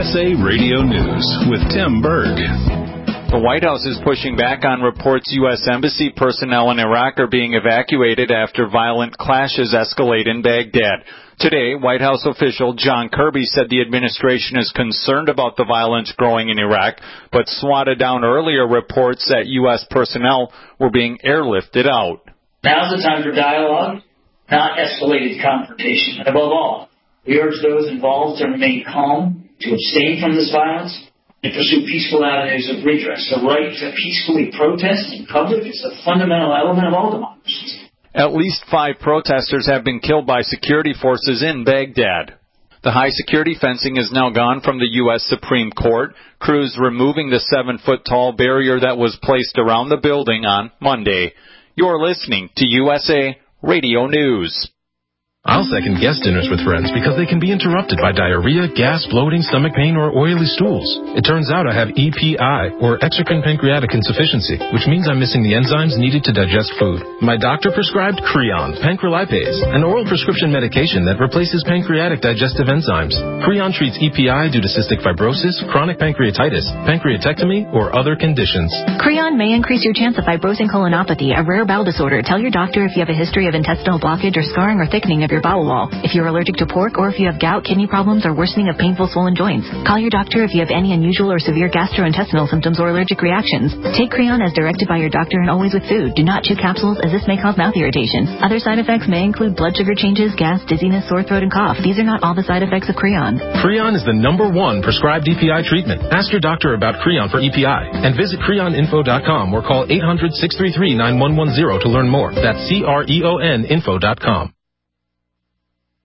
USA Radio News with Tim Berg. The White House is pushing back on reports U.S. Embassy personnel in Iraq are being evacuated after violent clashes escalate in Baghdad. Today, White House official John Kirby said the administration is concerned about the violence growing in Iraq, but swatted down earlier reports that U.S. personnel were being airlifted out. Now's the time for dialogue, not escalated confrontation. And above all, we urge those involved to remain calm, to abstain from this violence, and pursue peaceful avenues of redress. The right to peacefully protest in public is a fundamental element of all democracies. At least 5 protesters have been killed by security forces in Baghdad. The high security fencing is now gone from the U.S. Supreme Court, crews removing the 7-foot-tall barrier that was placed around the building on Monday. You're listening to USA Radio News. I'll second guest dinners with friends because they can be interrupted by diarrhea, gas, bloating, stomach pain, or oily stools. It turns out I have EPI, or exocrine pancreatic insufficiency, which means I'm missing the enzymes needed to digest food. My doctor prescribed Creon, pancrelipase, an oral prescription medication that replaces pancreatic digestive enzymes. Creon treats EPI due to cystic fibrosis, chronic pancreatitis, pancreatectomy, or other conditions. Creon may increase your chance of fibrosing colonopathy, a rare bowel disorder. Tell your doctor if you have a history of intestinal blockage or scarring or thickening of your bowel wall. If you're allergic to pork or if you have gout, kidney problems, or worsening of painful swollen joints. Call your doctor if you have any unusual or severe gastrointestinal symptoms or allergic reactions. Take Creon as directed by your doctor and always with food. Do not chew capsules as this may cause mouth irritation. Other side effects may include blood sugar changes, gas, dizziness, sore throat, and cough. These are not all the side effects of Creon. Creon is the #1 prescribed EPI treatment. Ask your doctor about Creon for EPI and visit creoninfo.com or call 800-633-9110 to learn more. That's CREONinfo.com.